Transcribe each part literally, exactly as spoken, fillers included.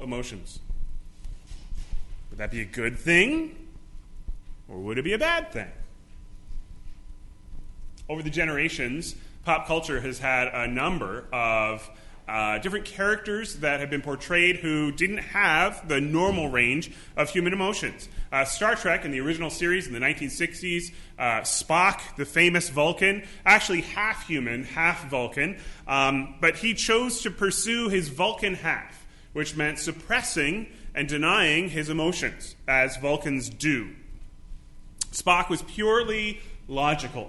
emotions. Would that be a good thing? Or would it be a bad thing? Over the generations, pop culture has had a number of uh, different characters that have been portrayed who didn't have the normal range of human emotions. Uh, Star Trek in the original series in the nineteen sixties, uh, Spock, the famous Vulcan, actually half human, half Vulcan, um, but he chose to pursue his Vulcan half, which meant suppressing and denying his emotions, as Vulcans do. Spock was purely logical.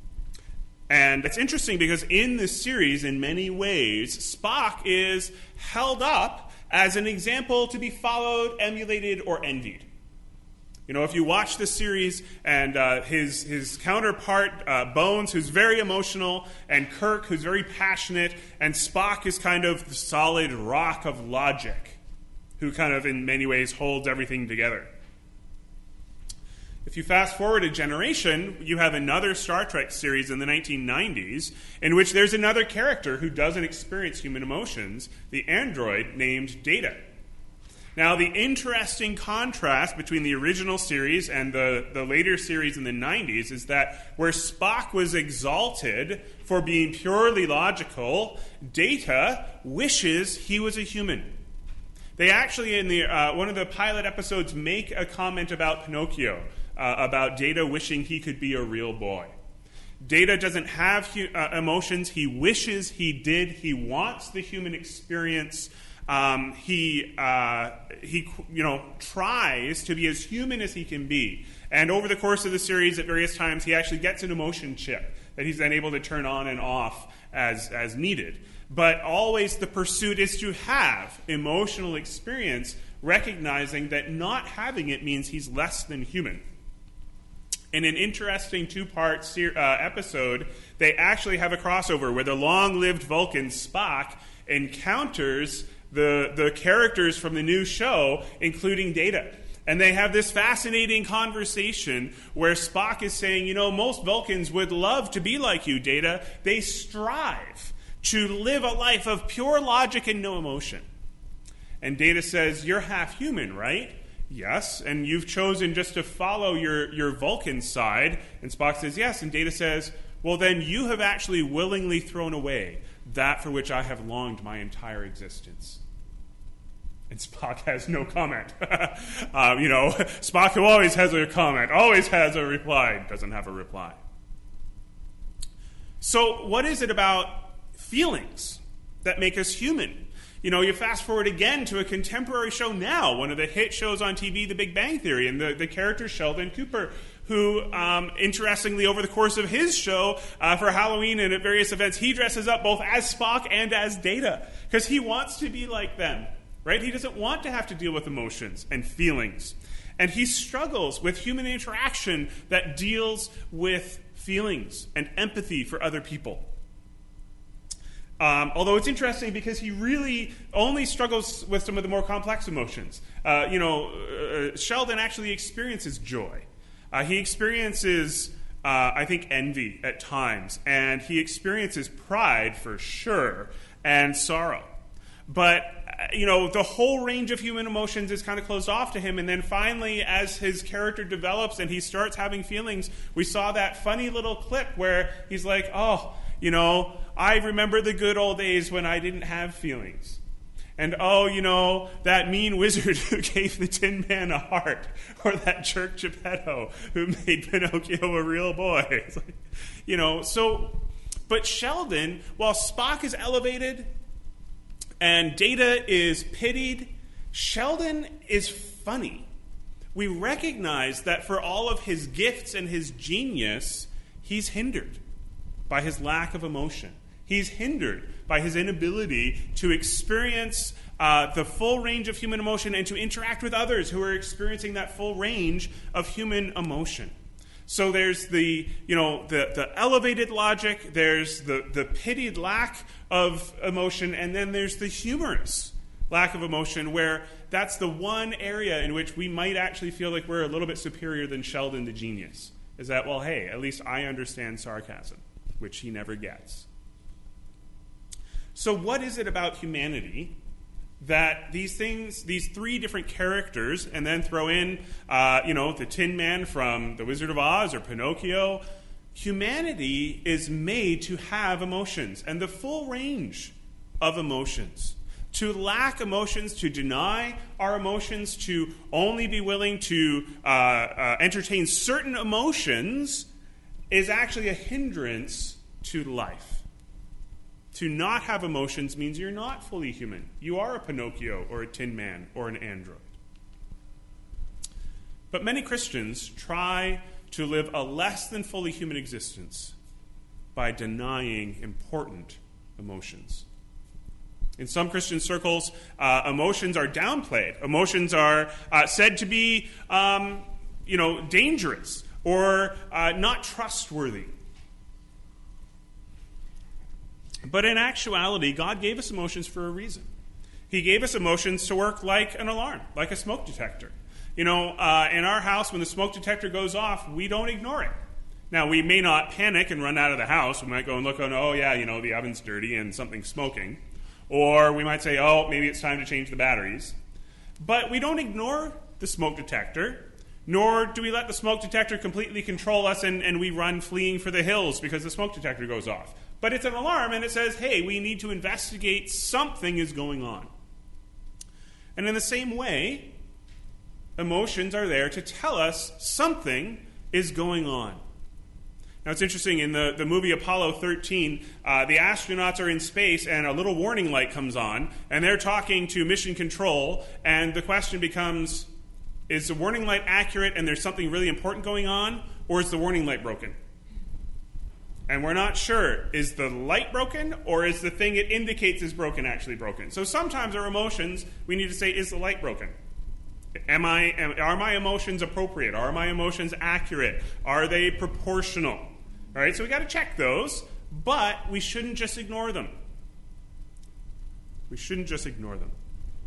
And it's interesting because in this series, in many ways, Spock is held up as an example to be followed, emulated, or envied. You know, if you watch this series and uh, his, his counterpart, uh, Bones, who's very emotional, and Kirk, who's very passionate, and Spock is kind of the solid rock of logic, who kind of, in many ways, holds everything together. If you fast forward a generation, you have another Star Trek series in the nineteen nineties in which there's another character who doesn't experience human emotions, the android named Data. Now, the interesting contrast between the original series and the, the later series in the nineties is that where Spock was exalted for being purely logical, Data wishes he was a human. They actually, in the uh, one of the pilot episodes, make a comment about Pinocchio, uh, about Data wishing he could be a real boy. Data doesn't have hu- uh, emotions. He wishes he did. He wants the human experience. Um, he, uh, he, you know, tries to be as human as he can be. And over the course of the series, at various times, he actually gets an emotion chip that he's then able to turn on and off as, as needed. But always the pursuit is to have emotional experience, recognizing that not having it means he's less than human. In an interesting two-part ser- uh, episode, they actually have a crossover where the long-lived Vulcan Spock encounters the, the characters from the new show, including Data. And they have this fascinating conversation where Spock is saying, you know, most Vulcans would love to be like you, Data. They strive to live a life of pure logic and no emotion. And Data says, you're half human, right? Yes. And you've chosen just to follow your, your Vulcan side. And Spock says, yes. And Data says, well, then you have actually willingly thrown away that for which I have longed my entire existence. And Spock has no comment. um, you know, Spock, who always has a comment, always has a reply, doesn't have a reply. So what is it about feelings that make us human? You know, you fast forward again to a contemporary show now, one of the hit shows on T V, The Big Bang Theory, and the, the character Sheldon Cooper, who, um, interestingly, over the course of his show, uh, for Halloween and at various events, he dresses up both as Spock and as Data, because he wants to be like them, right? He doesn't want to have to deal with emotions and feelings. And he struggles with human interaction that deals with feelings and empathy for other people. Um, although it's interesting because he really only struggles with some of the more complex emotions. Uh, you know, uh, Sheldon actually experiences joy. Uh, he experiences, uh, I think, envy at times. And he experiences pride, for sure, and sorrow. But, uh, you know, the whole range of human emotions is kind of closed off to him. And then finally, as his character develops and he starts having feelings, we saw that funny little clip where he's like, oh, you know, I remember the good old days when I didn't have feelings. And, oh, you know, that mean wizard who gave the Tin Man a heart. Or that jerk Geppetto who made Pinocchio a real boy. It's like, you know, so, but Sheldon, while Spock is elevated and Data is pitied, Sheldon is funny. We recognize that for all of his gifts and his genius, he's hindered by his lack of emotion. He's hindered by his inability to experience uh, the full range of human emotion and to interact with others who are experiencing that full range of human emotion. So there's the, you know, the, the elevated logic, there's the, the pitied lack of emotion, and then there's the humorous lack of emotion, where that's the one area in which we might actually feel like we're a little bit superior than Sheldon the genius. Is that, well, hey, at least I understand sarcasm, which he never gets. So what is it about humanity that these things, these three different characters, and then throw in, uh, you know, the Tin Man from The Wizard of Oz or Pinocchio, humanity is made to have emotions, and the full range of emotions. To lack emotions, to deny our emotions, to only be willing to uh, uh, entertain certain emotions is actually a hindrance to life. To not have emotions means you're not fully human. You are a Pinocchio or a Tin Man or an android. But many Christians try to live a less than fully human existence by denying important emotions. In some Christian circles, uh, emotions are downplayed. Emotions are uh, said to be, um, you know, dangerous or uh, not trustworthy. But in actuality, God gave us emotions for a reason. He gave us emotions to work like an alarm, like a smoke detector. You know, uh, in our house, when the smoke detector goes off, we don't ignore it. Now, we may not panic and run out of the house. We might go and look and, oh, yeah, you know, the oven's dirty and something's smoking. Or we might say, oh, maybe it's time to change the batteries. But we don't ignore the smoke detector, nor do we let the smoke detector completely control us and, and we run fleeing for the hills because the smoke detector goes off. But it's an alarm and it says, hey, we need to investigate, something is going on. And in the same way, emotions are there to tell us something is going on. Now, it's interesting, in the, the movie Apollo thirteen, uh, the astronauts are in space, and a little warning light comes on, and they're talking to mission control, and the question becomes, is the warning light accurate and there's something really important going on, or is the warning light broken? And we're not sure. Is the light broken, or is the thing it indicates is broken actually broken? So sometimes our emotions, we need to say, is the light broken? Am I, am, are my emotions appropriate? Are my emotions accurate? Are they proportional? All right, so we got to check those, but we shouldn't just ignore them. We shouldn't just ignore them.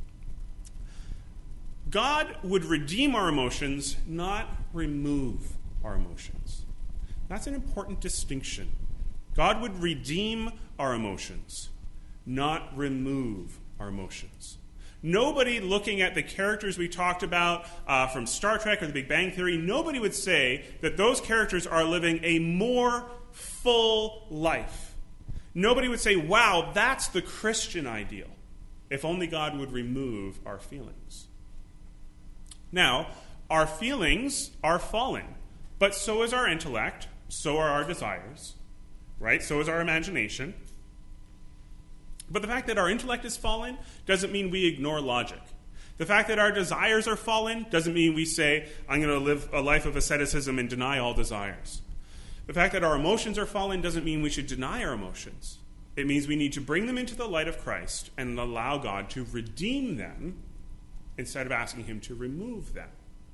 God would redeem our emotions, not remove our emotions. That's an important distinction. God would redeem our emotions, not remove our emotions. Nobody looking at the characters we talked about uh, from Star Trek or The Big Bang Theory, nobody would say that those characters are living a more full life. Nobody would say, wow, that's the Christian ideal, if only God would remove our feelings. Now, our feelings are fallen, but so is our intellect, so are our desires, right? So is our imagination. But the fact that our intellect is fallen doesn't mean we ignore logic. The fact that our desires are fallen doesn't mean we say, I'm going to live a life of asceticism and deny all desires. The fact that our emotions are fallen doesn't mean we should deny our emotions. It means we need to bring them into the light of Christ and allow God to redeem them instead of asking him to remove them.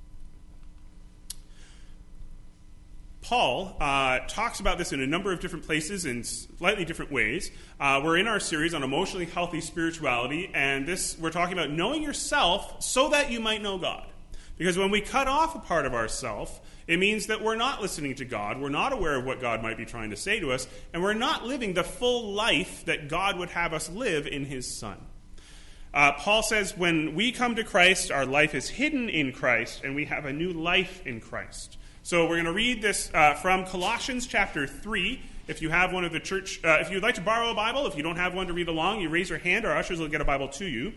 Paul uh, talks about this in a number of different places in slightly different ways. Uh, we're in our series on emotionally healthy spirituality, and this we're talking about knowing yourself so that you might know God. Because when we cut off a part of ourself, it means that we're not listening to God, we're not aware of what God might be trying to say to us, and we're not living the full life that God would have us live in his Son. Uh, Paul says when we come to Christ, our life is hidden in Christ, and we have a new life in Christ. So we're going to read this uh, from Colossians chapter three. If you have one of the church, uh, if you'd like to borrow a Bible, if you don't have one to read along, you raise your hand. Our ushers will get a Bible to you.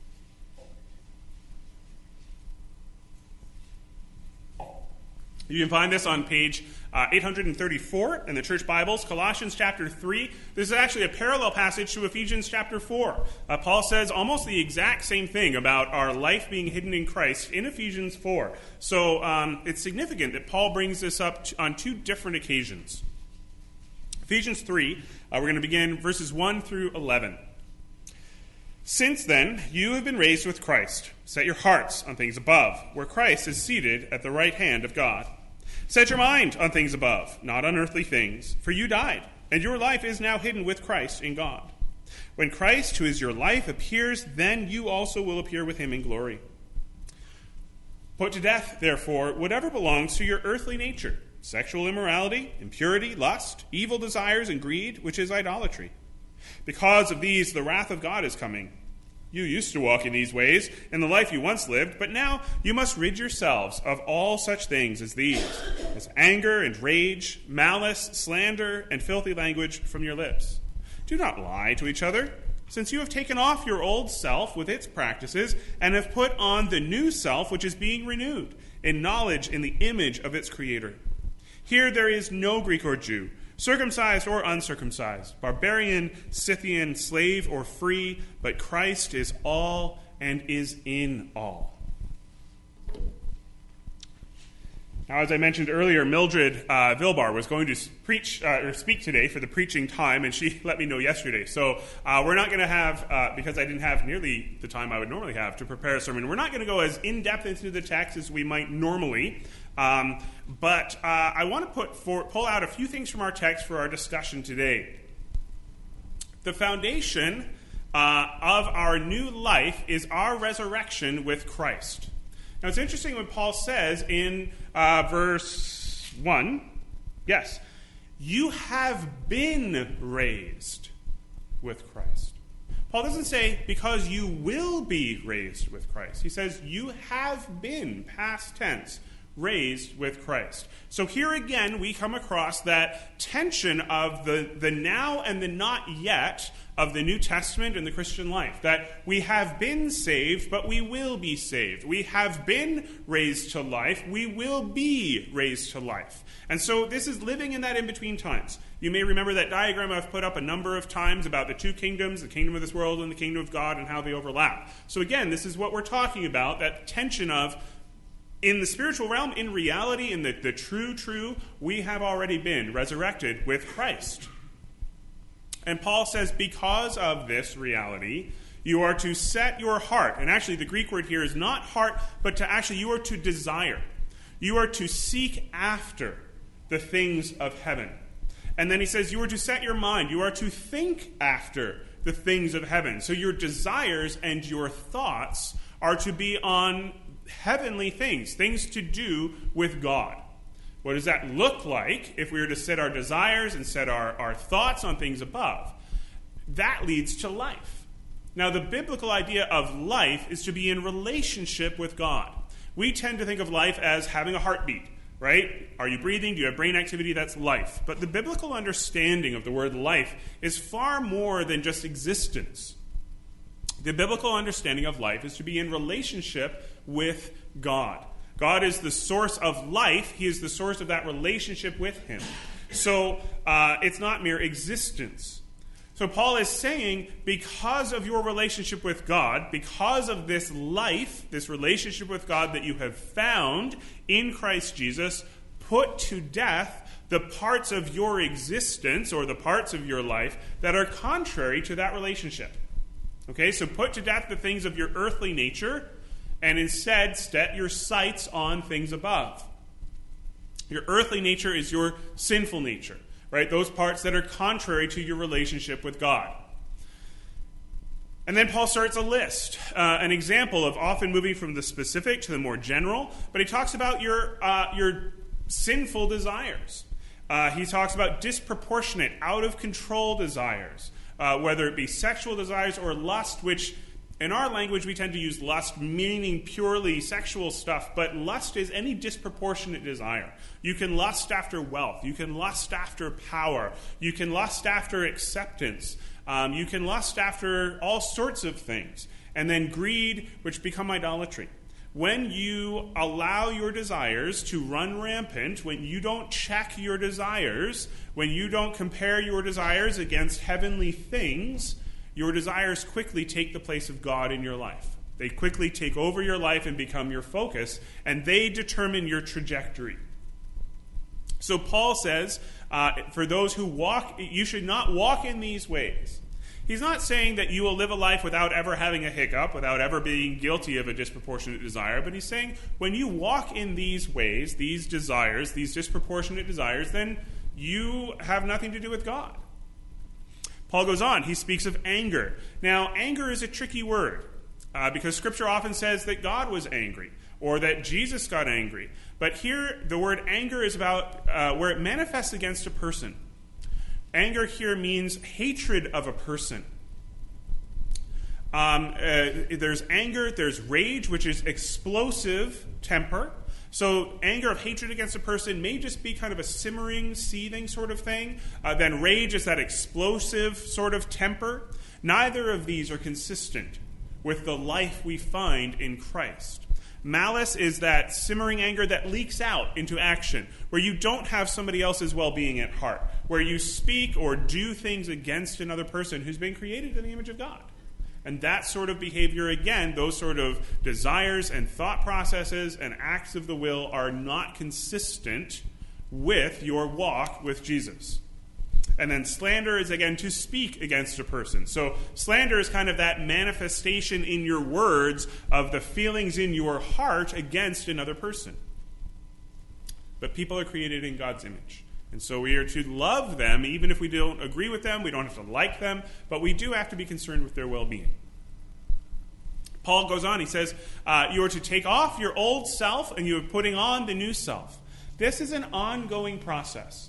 You can find this on page uh, eight thirty-four in the church Bibles, Colossians chapter three. This is actually a parallel passage to Ephesians chapter four. Uh, Paul says almost the exact same thing about our life being hidden in Christ in Ephesians four. So um, it's significant that Paul brings this up t- on two different occasions. Ephesians three, uh, we're going to begin verses one through eleven. Since then, you have been raised with Christ. Set your hearts on things above, where Christ is seated at the right hand of God. Set your mind on things above, not on earthly things, for you died, and your life is now hidden with Christ in God. When Christ, who is your life, appears, then you also will appear with him in glory. Put to death, therefore, whatever belongs to your earthly nature, sexual immorality, impurity, lust, evil desires, and greed, which is idolatry. Because of these, the wrath of God is coming. You used to walk in these ways in the life you once lived, but now you must rid yourselves of all such things as these, as anger and rage, malice, slander, and filthy language from your lips. Do not lie to each other, since you have taken off your old self with its practices and have put on the new self, which is being renewed in knowledge in the image of its Creator. Here there is no Greek or Jew, circumcised or uncircumcised, barbarian, Scythian, slave or free, but Christ is all and is in all. Now, as I mentioned earlier, Mildred uh, Vilbar was going to preach uh, or speak today for the preaching time, and she let me know yesterday. So uh, we're not going to have, uh, because I didn't have nearly the time I would normally have to prepare a sermon, we're not going to go as in-depth into the text as we might normally. Um, but uh, I want to put for, pull out a few things from our text for our discussion today. The foundation uh, of our new life is our resurrection with Christ. Now, it's interesting what Paul says in uh, verse one. Yes, you have been raised with Christ. Paul doesn't say because you will be raised with Christ. He says you have been, past tense, raised with Christ. So here again, we come across that tension of the, the now and the not yet of the New Testament and the Christian life. That we have been saved, but we will be saved. We have been raised to life. We will be raised to life. And so this is living in that in-between times. You may remember that diagram I've put up a number of times about the two kingdoms, the kingdom of this world and the kingdom of God, and how they overlap. So again, this is what we're talking about, that tension of in the spiritual realm, in reality, in the, the true, true, we have already been resurrected with Christ. And Paul says, because of this reality, you are to set your heart, and actually the Greek word here is not heart, but to actually, you are to desire. You are to seek after the things of heaven. And then he says, you are to set your mind. You are to think after the things of heaven. So your desires and your thoughts are to be on heavenly things, things to do with God. What does that look like if we were to set our desires and set our, our thoughts on things above? That leads to life. Now, the biblical idea of life is to be in relationship with God. We tend to think of life as having a heartbeat, right? Are you breathing? Do you have brain activity? That's life. But the biblical understanding of the word life is far more than just existence. The biblical understanding of life is to be in relationship with God. God is the source of life. He is the source of that relationship with him. So uh, it's not mere existence. So Paul is saying, because of your relationship with God, because of this life, this relationship with God that you have found in Christ Jesus, put to death the parts of your existence or the parts of your life that are contrary to that relationship. Okay, so put to death the things of your earthly nature, and instead set your sights on things above. Your earthly nature is your sinful nature, right? Those parts that are contrary to your relationship with God. And then Paul starts a list, uh, an example of often moving from the specific to the more general, but he talks about your, uh, your sinful desires. Uh, he talks about disproportionate, out-of-control desires, uh, whether it be sexual desires or lust, which in our language, we tend to use lust, meaning purely sexual stuff, but lust is any disproportionate desire. You can lust after wealth. You can lust after power. You can lust after acceptance. Um, you can lust after all sorts of things. And then greed, which become idolatry. When you allow your desires to run rampant, when you don't check your desires, when you don't compare your desires against heavenly things, your desires quickly take the place of God in your life. They quickly take over your life and become your focus, and they determine your trajectory. So Paul says, uh, for those who walk, you should not walk in these ways. He's not saying that you will live a life without ever having a hiccup, without ever being guilty of a disproportionate desire, but he's saying when you walk in these ways, these desires, these disproportionate desires, then you have nothing to do with God. Paul goes on. He speaks of anger. Now, anger is a tricky word uh, because Scripture often says that God was angry or that Jesus got angry. But here, the word anger is about uh, where it manifests against a person. Anger here means hatred of a person. Um, uh, there's anger, there's rage, which is explosive temper. So anger of hatred against a person may just be kind of a simmering, seething sort of thing. Uh, then rage is that explosive sort of temper. Neither of these are consistent with the life we find in Christ. Malice is that simmering anger that leaks out into action, where you don't have somebody else's well-being at heart, where you speak or do things against another person who's been created in the image of God. And that sort of behavior, again, those sort of desires and thought processes and acts of the will are not consistent with your walk with Jesus. And then slander is, again, to speak against a person. So slander is kind of that manifestation in your words of the feelings in your heart against another person. But people are created in God's image. And so we are to love them, even if we don't agree with them, we don't have to like them, but we do have to be concerned with their well-being. Paul goes on, he says, uh, you are to take off your old self and you are putting on the new self. This is an ongoing process,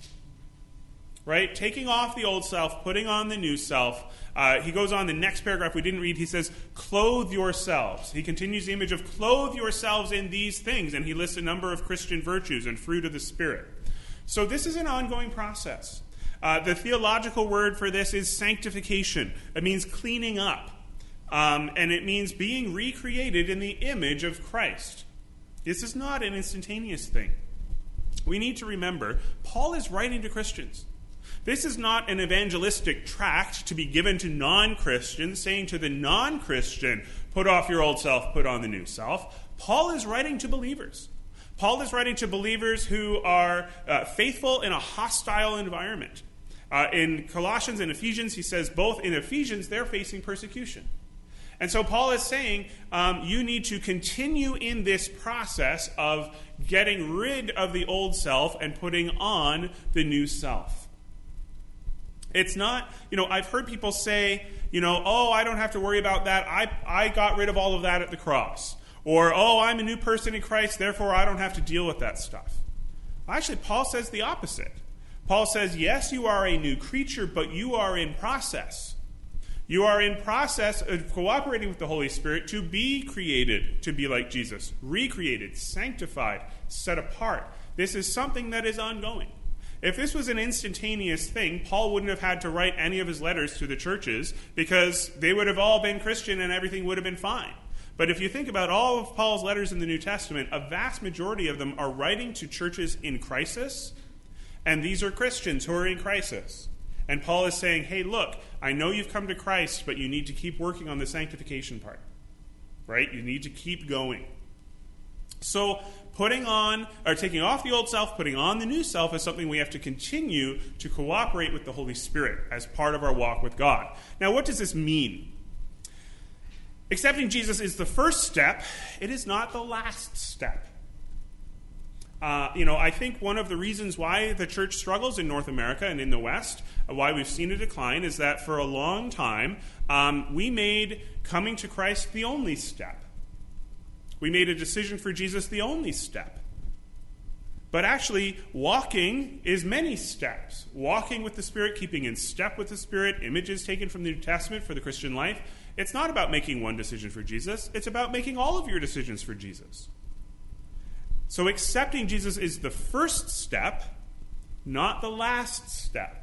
right? Taking off the old self, putting on the new self. Uh, he goes on, the next paragraph we didn't read, he says, clothe yourselves. He continues the image of clothe yourselves in these things, and he lists a number of Christian virtues and fruit of the Spirit. So this is an ongoing process. Uh, the theological word for this is sanctification. It means cleaning up. Um, and it means being recreated in the image of Christ. This is not an instantaneous thing. We need to remember, Paul is writing to Christians. This is not an evangelistic tract to be given to non-Christians, saying to the non-Christian, put off your old self, put on the new self. Paul is writing to believers. Paul is writing to believers who are uh, faithful in a hostile environment. Uh, in Colossians and Ephesians, he says both in Ephesians, they're facing persecution. And so Paul is saying um, you need to continue in this process of getting rid of the old self and putting on the new self. It's not, you know, I've heard people say, you know, oh, I don't have to worry about that. I, I got rid of all of that at the cross. Or, oh, I'm a new person in Christ, therefore I don't have to deal with that stuff. Actually, Paul says the opposite. Paul says, yes, you are a new creature, but you are in process. You are in process of cooperating with the Holy Spirit to be created to be like Jesus, recreated, sanctified, set apart. This is something that is ongoing. If this was an instantaneous thing, Paul wouldn't have had to write any of his letters to the churches because they would have all been Christian and everything would have been fine. But if you think about all of Paul's letters in the New Testament, a vast majority of them are writing to churches in crisis, and these are Christians who are in crisis. And Paul is saying, hey, look, I know you've come to Christ, but you need to keep working on the sanctification part, right? You need to keep going. So putting on, or taking off the old self, putting on the new self is something we have to continue to cooperate with the Holy Spirit as part of our walk with God. Now, what does this mean? Accepting Jesus is the first step. It is not the last step. Uh, you know, I think one of the reasons why the church struggles in North America and in the West, uh, why we've seen a decline, is that for a long time, um, we made coming to Christ the only step. We made a decision for Jesus the only step. But actually, walking is many steps. Walking with the Spirit, keeping in step with the Spirit, images taken from the New Testament for the Christian life. It's not about making one decision for Jesus. It's about making all of your decisions for Jesus. So accepting Jesus is the first step, not the last step.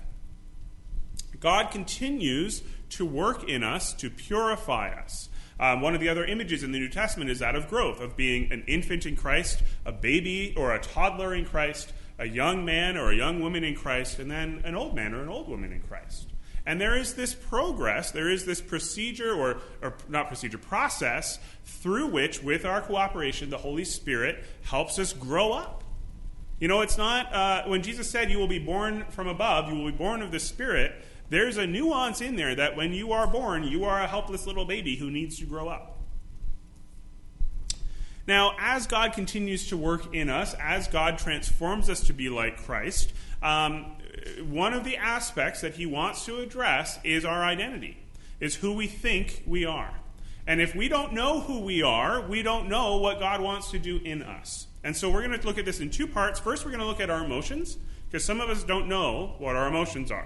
God continues to work in us to purify us. Um, one of the other images in the New Testament is that of growth, of being an infant in Christ, a baby or a toddler in Christ, a young man or a young woman in Christ, and then an old man or an old woman in Christ. And there is this progress, there is this procedure, or, or not procedure, process, through which, with our cooperation, the Holy Spirit helps us grow up. You know, it's not, uh, when Jesus said you will be born from above, you will be born of the Spirit, there's a nuance in there that when you are born, you are a helpless little baby who needs to grow up. Now, as God continues to work in us, as God transforms us to be like Christ, um, one of the aspects that he wants to address is our identity, is who we think we are. And if we don't know who we are, we don't know what God wants to do in us. And so we're going to look at this in two parts. First, we're going to look at our emotions, because some of us don't know what our emotions are.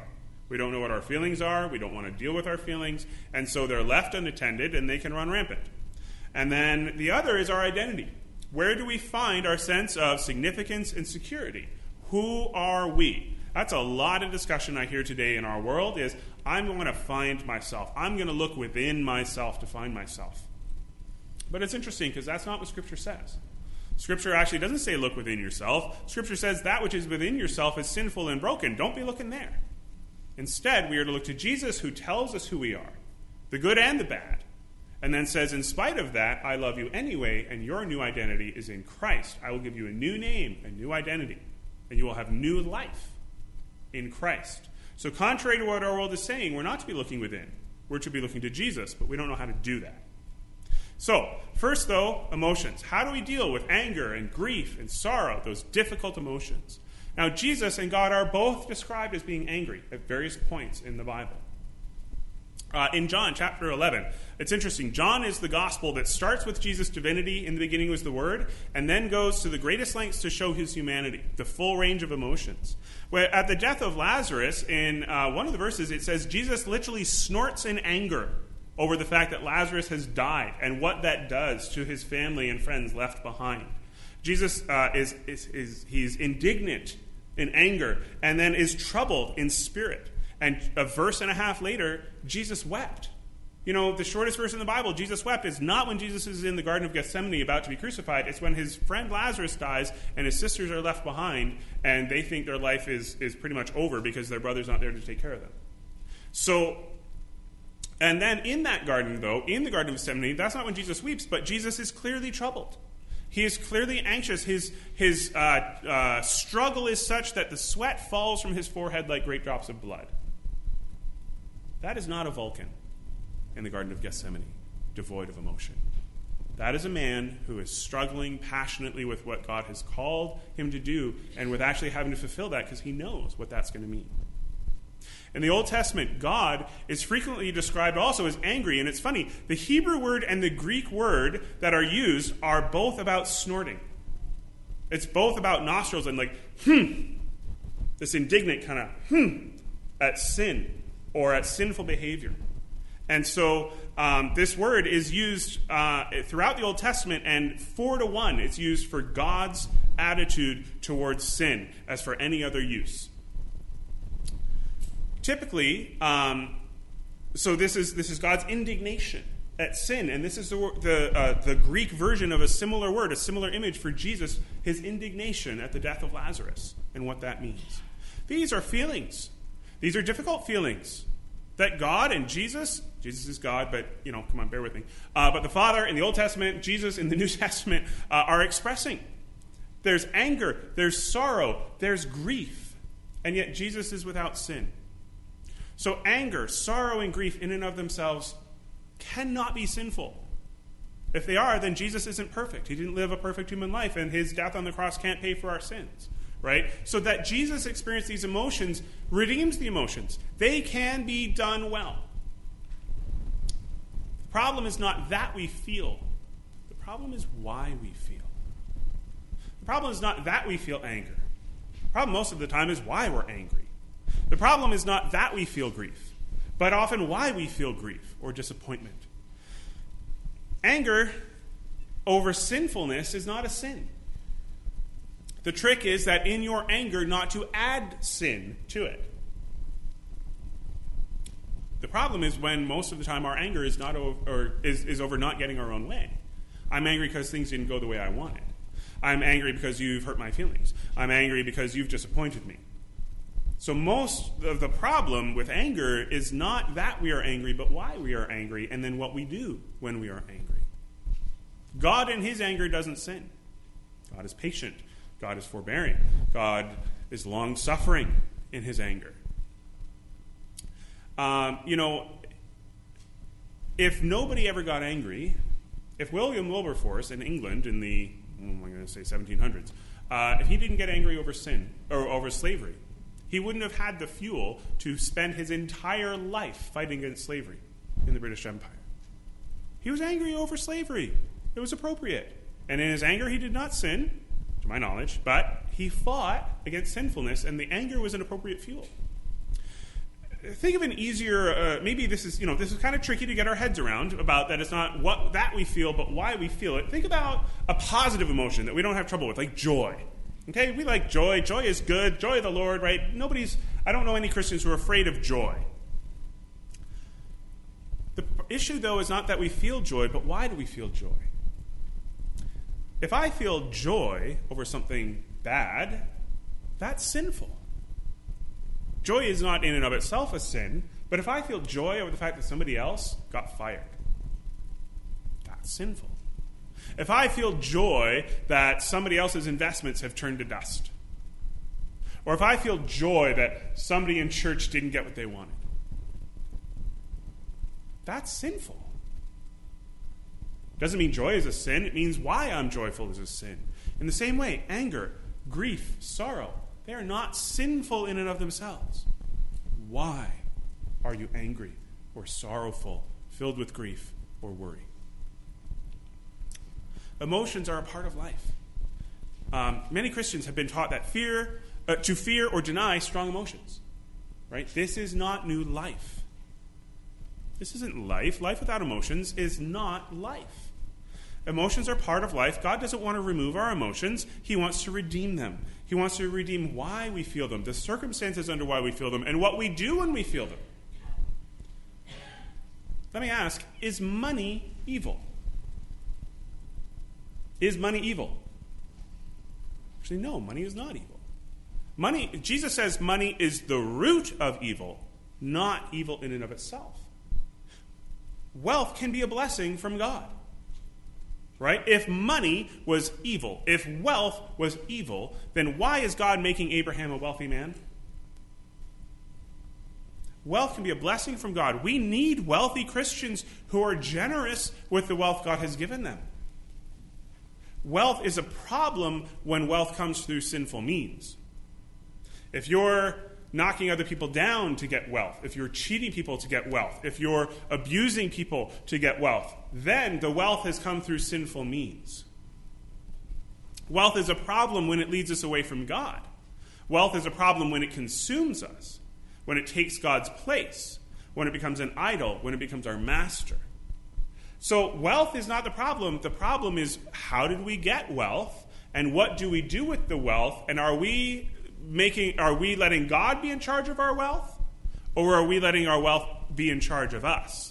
We don't know what our feelings are. We don't want to deal with our feelings. And so they're left unattended and they can run rampant. And then the other is our identity. Where do we find our sense of significance and security? Who are we? That's a lot of discussion I hear today in our world is, I'm going to find myself. I'm going to look within myself to find myself. But it's interesting because that's not what Scripture says. Scripture actually doesn't say look within yourself. Scripture says that which is within yourself is sinful and broken. Don't be looking there. Instead, we are to look to Jesus, who tells us who we are, the good and the bad, and then says, in spite of that, I love you anyway, and your new identity is in Christ. I will give you a new name, a new identity, and you will have new life in Christ. So contrary to what our world is saying, we're not to be looking within. We're to be looking to Jesus, but we don't know how to do that. So, first though, emotions. How do we deal with anger and grief and sorrow, those difficult emotions? Now, Jesus and God are both described as being angry at various points in the Bible. Uh, in John chapter eleven, it's interesting. John is the gospel that starts with Jesus' divinity, in the beginning was the Word, and then goes to the greatest lengths to show his humanity, the full range of emotions. Where at the death of Lazarus, in uh, one of the verses, it says Jesus literally snorts in anger over the fact that Lazarus has died and what that does to his family and friends left behind. Jesus uh, is, is, is he's indignant in anger and then is troubled in spirit. And a verse and a half later, Jesus wept. You know, the shortest verse in the Bible, Jesus wept, is not when Jesus is in the Garden of Gethsemane about to be crucified. It's when his friend Lazarus dies and his sisters are left behind and they think their life is, is pretty much over because their brother's not there to take care of them. So, and then in that garden, though, in the Garden of Gethsemane, that's not when Jesus weeps, but Jesus is clearly troubled. He is clearly anxious. His, his uh, uh, struggle is such that the sweat falls from his forehead like great drops of blood. That is not a Vulcan in the Garden of Gethsemane, devoid of emotion. That is a man who is struggling passionately with what God has called him to do and with actually having to fulfill that because he knows what that's going to mean. In the Old Testament, God is frequently described also as angry, and it's funny, the Hebrew word and the Greek word that are used are both about snorting. It's both about nostrils and like, hmm, this indignant kind of, hmm, at sin or at sinful behavior. And so um, this word is used uh, throughout the Old Testament, and four to one, it's used for God's attitude towards sin as for any other use. Typically, um, so this is this is God's indignation at sin, and this is the the, uh, the Greek version of a similar word, a similar image for Jesus, his indignation at the death of Lazarus, and what that means. These are feelings. These are difficult feelings that God and Jesus, Jesus is God, but, you know, come on, bear with me, uh, but the Father in the Old Testament, Jesus in the New Testament uh, are expressing. There's anger, there's sorrow, there's grief, and yet Jesus is without sin. So anger, sorrow, and grief in and of themselves cannot be sinful. If they are, then Jesus isn't perfect. He didn't live a perfect human life, and his death on the cross can't pay for our sins, right? So that Jesus experienced these emotions redeems the emotions. They can be done well. The problem is not that we feel. The problem is why we feel. The problem is not that we feel anger. The problem most of the time is why we're angry. The problem is not that we feel grief, but often why we feel grief or disappointment. Anger over sinfulness is not a sin. The trick is that in your anger not to add sin to it. The problem is when most of the time our anger is not over, or is, is over not getting our own way. I'm angry because things didn't go the way I wanted. I'm angry because you've hurt my feelings. I'm angry because you've disappointed me. So most of the problem with anger is not that we are angry, but why we are angry, and then what we do when we are angry. God in his anger doesn't sin. God is patient. God is forbearing. God is long-suffering in his anger. Um, you know, if nobody ever got angry, if William Wilberforce in England in the, oh, I'm going to say seventeen hundreds, uh, if he didn't get angry over sin, or over slavery, he wouldn't have had the fuel to spend his entire life fighting against slavery in the British Empire. He was angry over slavery. It was appropriate. And in his anger, he did not sin, to my knowledge, but he fought against sinfulness, and the anger was an appropriate fuel. think of an easier, uh, maybe this is, you know, this is kind of tricky to get our heads around about that it's not what that we feel, but why we feel it. Think about a positive emotion that we don't have trouble with, like joy. Okay, we like joy. Joy is good. Joy of the Lord, right? Nobody's, I don't know any Christians who are afraid of joy. The issue, though, is not that we feel joy, but why do we feel joy? If I feel joy over something bad, that's sinful. Joy is not in and of itself a sin, but if I feel joy over the fact that somebody else got fired, that's sinful. If I feel joy that somebody else's investments have turned to dust, or if I feel joy that somebody in church didn't get what they wanted, that's sinful. Doesn't mean joy is a sin. It means why I'm joyful is a sin. In the same way, anger, grief, sorrow, they are not sinful in and of themselves. Why are you angry or sorrowful, filled with grief or worry? Emotions are a part of life. Um, many Christians have been taught that fear, uh, to fear or deny strong emotions. Right? This is not new life. This isn't life. Life without emotions is not life. Emotions are part of life. God doesn't want to remove our emotions. He wants to redeem them. He wants to redeem why we feel them, the circumstances under why we feel them, and what we do when we feel them. Let me ask, is money evil? Is money evil? Actually, no, money is not evil. Money, Jesus says money is the root of evil, not evil in and of itself. Wealth can be a blessing from God. Right? If money was evil, if wealth was evil, then why is God making Abraham a wealthy man? Wealth can be a blessing from God. We need wealthy Christians who are generous with the wealth God has given them. Wealth is a problem when wealth comes through sinful means. If you're knocking other people down to get wealth, if you're cheating people to get wealth, if you're abusing people to get wealth, then the wealth has come through sinful means. Wealth is a problem when it leads us away from God. Wealth is a problem when it consumes us, when it takes God's place, when it becomes an idol, when it becomes our master. So wealth is not the problem. The problem is, how did we get wealth, and what do we do with the wealth, and are we making are we letting God be in charge of our wealth, or are we letting our wealth be in charge of us?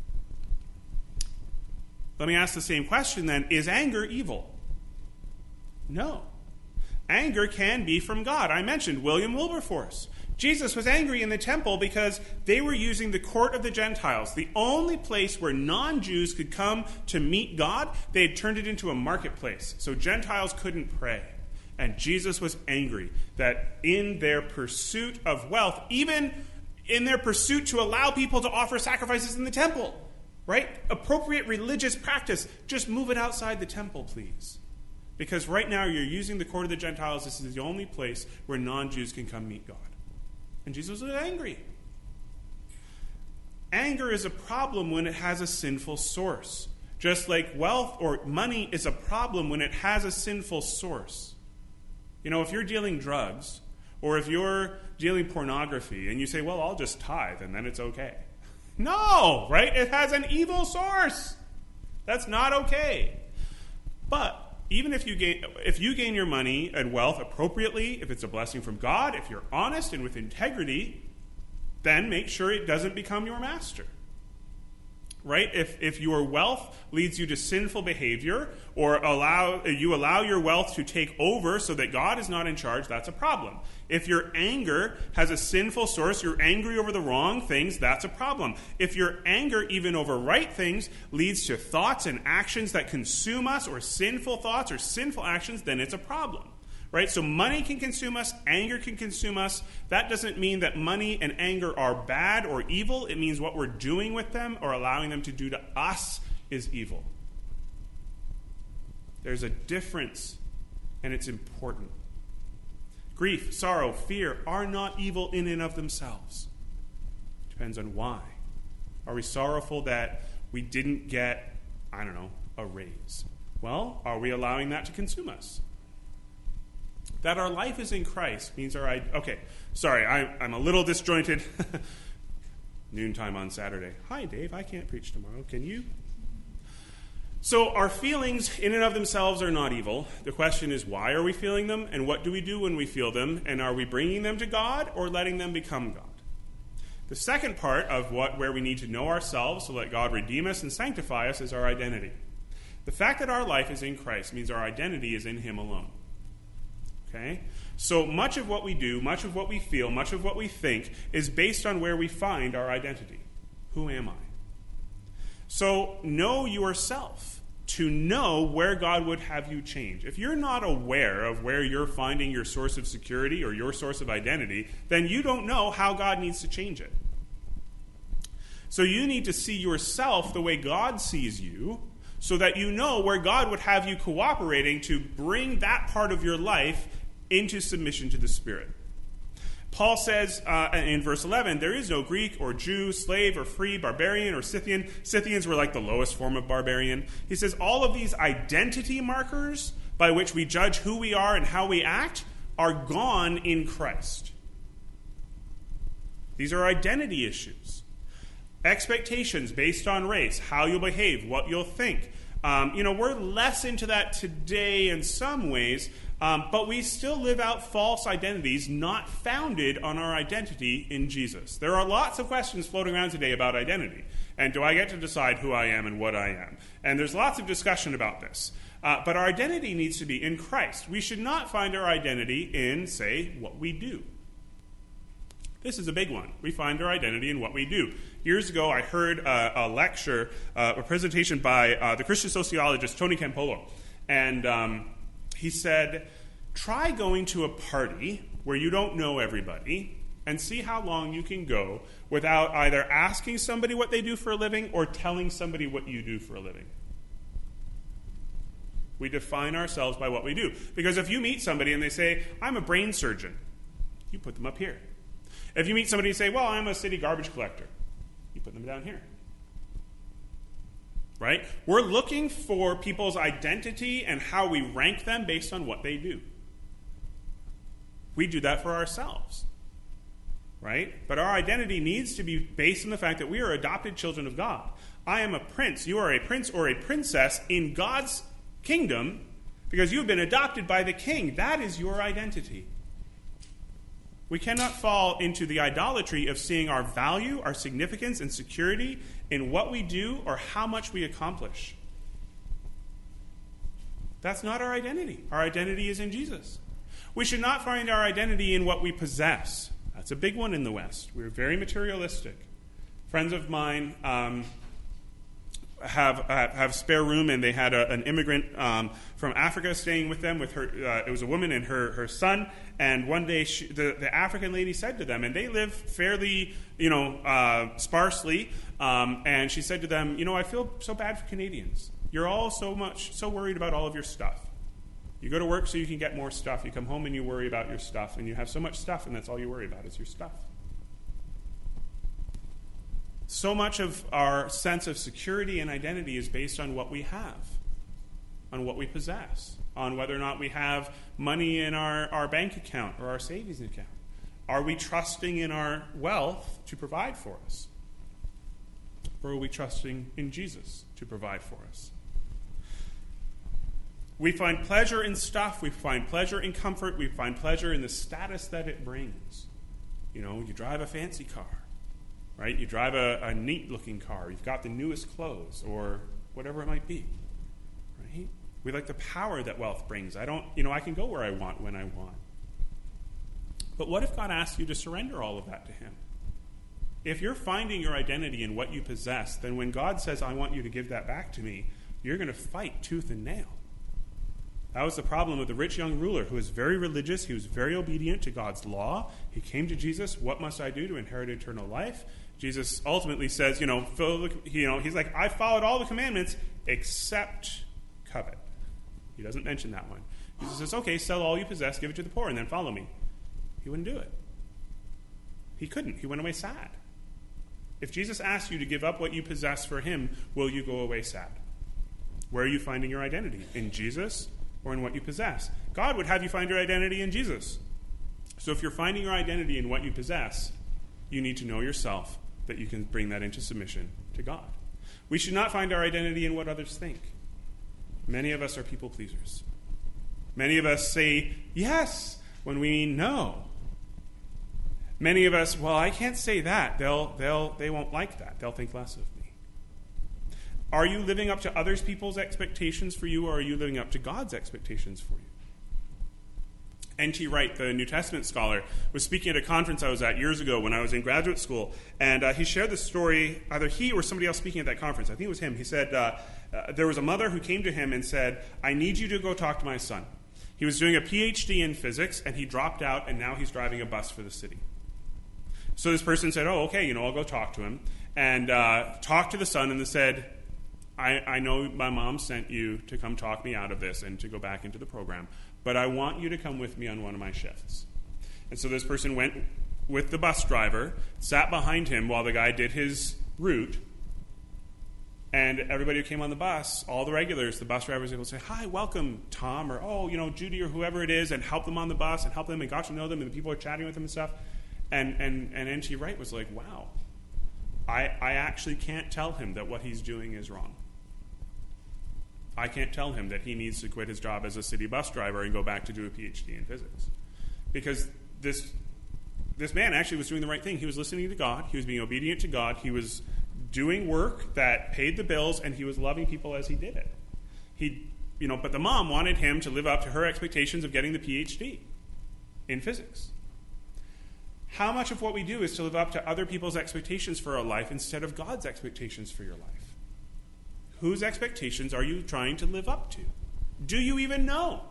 Let me ask the same question then. Is anger evil? No. Anger can be from God. I mentioned William Wilberforce. Jesus was angry in the temple because they were using the court of the Gentiles, the only place where non-Jews could come to meet God. They had turned it into a marketplace, so Gentiles couldn't pray. And Jesus was angry that in their pursuit of wealth, even in their pursuit to allow people to offer sacrifices in the temple, right? Appropriate religious practice, just move it outside the temple, please. Because right now you're using the court of the Gentiles. This is the only place where non-Jews can come meet God. And Jesus was angry. Anger is a problem when it has a sinful source. Just like wealth or money is a problem when it has a sinful source. You know, if you're dealing drugs, or if you're dealing pornography, and you say, well, I'll just tithe, and then it's okay. No, right? It has an evil source. That's not okay. But even if you gain, if you gain your money and wealth appropriately, if it's a blessing from God, if you're honest and with integrity, then make sure it doesn't become your master. Right? If if your wealth leads you to sinful behavior, or allow you allow your wealth to take over so that God is not in charge, that's a problem. If your anger has a sinful source, you're angry over the wrong things, that's a problem. If your anger, even over right things, leads to thoughts and actions that consume us, or sinful thoughts or sinful actions, then it's a problem. Right? So money can consume us, anger can consume us. That doesn't mean that money and anger are bad or evil. It means what we're doing with them or allowing them to do to us is evil. There's a difference, and it's important. Grief, sorrow, fear are not evil in and of themselves. Depends on why. Are we sorrowful that we didn't get, I don't know, a raise? Well, are we allowing that to consume us? That our life is in Christ means our... Okay, sorry, I, I'm a little disjointed. Noontime on Saturday. Hi, Dave, I can't preach tomorrow. Can you? So our feelings in and of themselves are not evil. The question is, why are we feeling them, and what do we do when we feel them, and are we bringing them to God or letting them become God? The second part of what where we need to know ourselves so let God redeem us and sanctify us is our identity. The fact that our life is in Christ means our identity is in him alone. Okay? So much of what we do, much of what we feel, much of what we think is based on where we find our identity. Who am I? So know yourself to know where God would have you change. If you're not aware of where you're finding your source of security or your source of identity, then you don't know how God needs to change it. So you need to see yourself the way God sees you, so that you know where God would have you cooperating to bring that part of your life into submission to the Spirit. Paul says uh, in verse eleven, there is no Greek or Jew, slave or free, barbarian or Scythian. Scythians were like the lowest form of barbarian. He says all of these identity markers by which we judge who we are and how we act are gone in Christ. These are identity issues. Expectations based on race, how you'll behave, what you'll think. Um, you know, we're less into that today in some ways, um, but we still live out false identities not founded on our identity in Jesus. There are lots of questions floating around today about identity. And do I get to decide who I am and what I am? And there's lots of discussion about this. Uh, but our identity needs to be in Christ. We should not find our identity in, say, what we do. This is a big one. We find our identity in what we do. Years ago, I heard a, a lecture, uh, a presentation by uh, the Christian sociologist Tony Campolo. And um, he said, try going to a party where you don't know everybody and see how long you can go without either asking somebody what they do for a living or telling somebody what you do for a living. We define ourselves by what we do. Because if you meet somebody and they say, I'm a brain surgeon, you put them up here. If you meet somebody and say, well, I'm a city garbage collector, you put them down here. Right? We're looking for people's identity and how we rank them based on what they do. We do that for ourselves. Right? But our identity needs to be based on the fact that we are adopted children of God. I am a prince. You are a prince or a princess in God's kingdom because you've been adopted by the king. That is your identity. We cannot fall into the idolatry of seeing our value, our significance, and security in what we do or how much we accomplish. That's not our identity. Our identity is in Jesus. We should not find our identity in what we possess. That's a big one in the West. We're very materialistic. Friends of mine um, have uh, have spare room, and they had a, an immigrant um, from Africa staying with them. With her, uh, it was a woman and her her son. And one day, she, the the African lady said to them, and they live fairly, you know, uh, sparsely. Um, and she said to them, you know, I feel so bad for Canadians. You're all so much so worried about all of your stuff. You go to work so you can get more stuff. You come home and you worry about your stuff, and you have so much stuff, and that's all you worry about is your stuff. So much of our sense of security and identity is based on what we have, on what we possess, on whether or not we have money in our, our bank account or our savings account. Are we trusting in our wealth to provide for us? Or are we trusting in Jesus to provide for us? We find pleasure in stuff. We find pleasure in comfort. We find pleasure in the status that it brings. You know, you drive a fancy car. Right? You drive a, a neat-looking car. You've got the newest clothes or whatever it might be. Right? We like the power that wealth brings. I don't, you know, I can go where I want when I want. But what if God asks you to surrender all of that to him? If you're finding your identity in what you possess, then when God says, I want you to give that back to me, you're going to fight tooth and nail. That was the problem with the rich young ruler who was very religious. He was very obedient to God's law. He came to Jesus, what must I do to inherit eternal life? Jesus ultimately says, you know, you know, he's like, I followed all the commandments except covet. He doesn't mention that one. Jesus says, okay, sell all you possess, give it to the poor, and then follow me. He wouldn't do it. He couldn't. He went away sad. If Jesus asked you to give up what you possess for him, will you go away sad? Where are you finding your identity? In Jesus or in what you possess? God would have you find your identity in Jesus. So if you're finding your identity in what you possess, you need to know yourself, that you can bring that into submission to God. We should not find our identity in what others think. Many of us are people pleasers. Many of us say yes when we mean no. Many of us, well, I can't say that. They'll, they'll, they won't like that. They'll think less of me. Are you living up to other people's expectations for you, or are you living up to God's expectations for you? N T Wright, the New Testament scholar, was speaking at a conference I was at years ago when I was in graduate school, and uh, he shared the story, either he or somebody else speaking at that conference, I think it was him. He said uh, uh, there was a mother who came to him and said, I need you to go talk to my son. He was doing a P H D in physics, and he dropped out, and now he's driving a bus for the city. So this person said, oh, okay, you know, I'll go talk to him, and uh, talked to the son, and they said, I, I know my mom sent you to come talk me out of this and to go back into the program, but I want you to come with me on one of my shifts. And so this person went with the bus driver, sat behind him while the guy did his route, and everybody who came on the bus, all the regulars, the bus driver was able to say, hi, welcome, Tom, or, oh, you know, Judy, or whoever it is, and help them on the bus, and help them, and got to know them, and the people are chatting with them and stuff. And and, and N T Wright was like, wow, I, I actually can't tell him that what he's doing is wrong. I can't tell him that he needs to quit his job as a city bus driver and go back to do a P H D in physics. Because this this man actually was doing the right thing. He was listening to God. He was being obedient to God. He was doing work that paid the bills, and he was loving people as he did it. He, you know, but the mom wanted him to live up to her expectations of getting the P H D in physics. How much of what we do is to live up to other people's expectations for our life instead of God's expectations for your life? Whose expectations are you trying to live up to? Do you even know?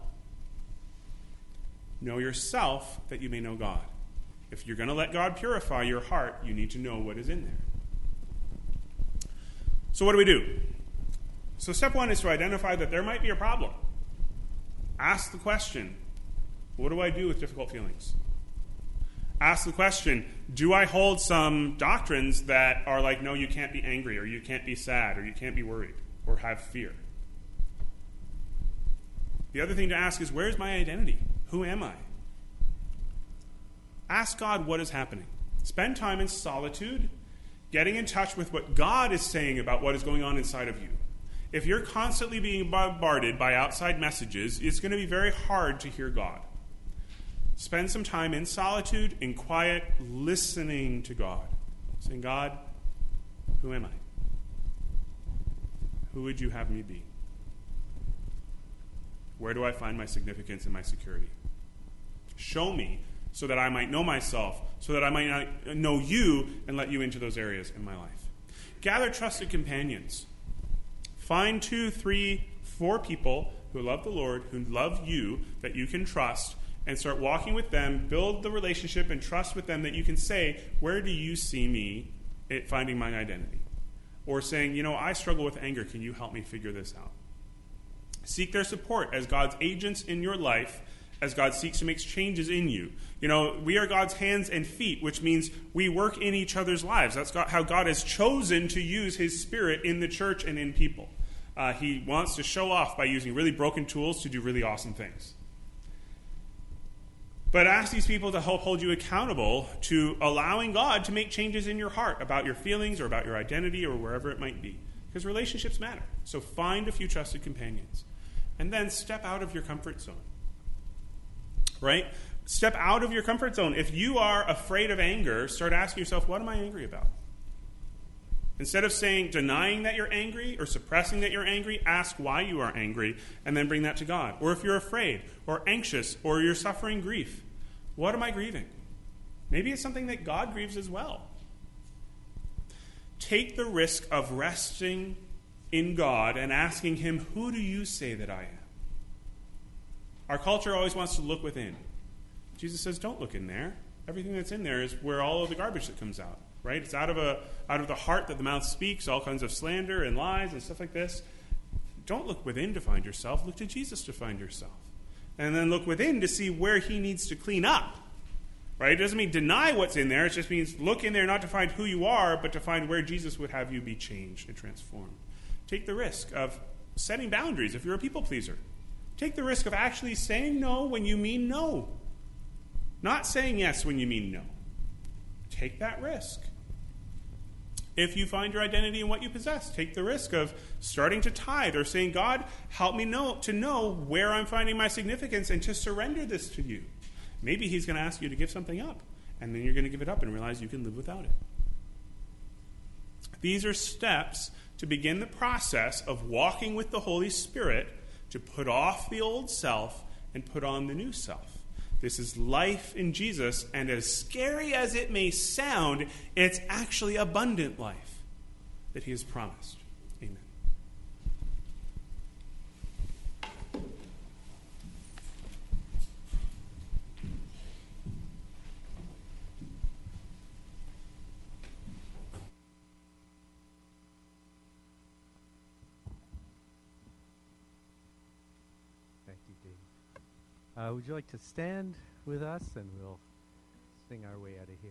Know yourself that you may know God. If you're going to let God purify your heart, you need to know what is in there. So what do we do? So step one is to identify that there might be a problem. Ask the question, what do I do with difficult feelings? Ask the question, do I hold some doctrines that are like, no, you can't be angry, or you can't be sad, or you can't be worried, or have fear? The other thing to ask is, where's my identity? Who am I? Ask God what is happening. Spend time in solitude, getting in touch with what God is saying about what is going on inside of you. If you're constantly being bombarded by outside messages, it's going to be very hard to hear God. Spend some time in solitude, in quiet, listening to God. Saying, God, who am I? Who would you have me be? Where do I find my significance and my security? Show me so that I might know myself, so that I might not know you and let you into those areas in my life. Gather trusted companions. Find two, three, four people who love the Lord, who love you, that you can trust, and start walking with them, build the relationship and trust with them that you can say, where do you see me at finding my identity? Or saying, you know, I struggle with anger. Can you help me figure this out? Seek their support as God's agents in your life, as God seeks to make changes in you. You know, we are God's hands and feet, which means we work in each other's lives. That's God, how God has chosen to use his Spirit in the church and in people. Uh, he wants to show off by using really broken tools to do really awesome things. But ask these people to help hold you accountable to allowing God to make changes in your heart about your feelings or about your identity or wherever it might be. Because relationships matter. So find a few trusted companions. And then step out of your comfort zone. Right? Step out of your comfort zone. If you are afraid of anger, start asking yourself, what am I angry about? Instead of saying, denying that you're angry or suppressing that you're angry, ask why you are angry and then bring that to God. Or if you're afraid or anxious or you're suffering grief, what am I grieving? Maybe it's something that God grieves as well. Take the risk of resting in God and asking him, who do you say that I am? Our culture always wants to look within. Jesus says, don't look in there. Everything that's in there is where all of the garbage that comes out. Right? It's out of a out of the heart that the mouth speaks, all kinds of slander and lies and stuff like this. Don't look within to find yourself. Look to Jesus to find yourself. And then look within to see where he needs to clean up. Right? It doesn't mean deny what's in there. It just means look in there not to find who you are, but to find where Jesus would have you be changed and transformed. Take the risk of setting boundaries if you're a people pleaser. Take the risk of actually saying no when you mean no. Not saying yes when you mean no. Take that risk. if you find your identity in what you possess. Take the risk of starting to tithe or saying, God, help me know to know where I'm finding my significance and to surrender this to you. Maybe he's going to ask you to give something up, and then you're going to give it up and realize you can live without it. These are steps to begin the process of walking with the Holy Spirit to put off the old self and put on the new self. This is life in Jesus, and as scary as it may sound, it's actually abundant life that he has promised. Amen. Thank you, Dave. Uh, would you like to stand with us, and we'll sing our way out of here?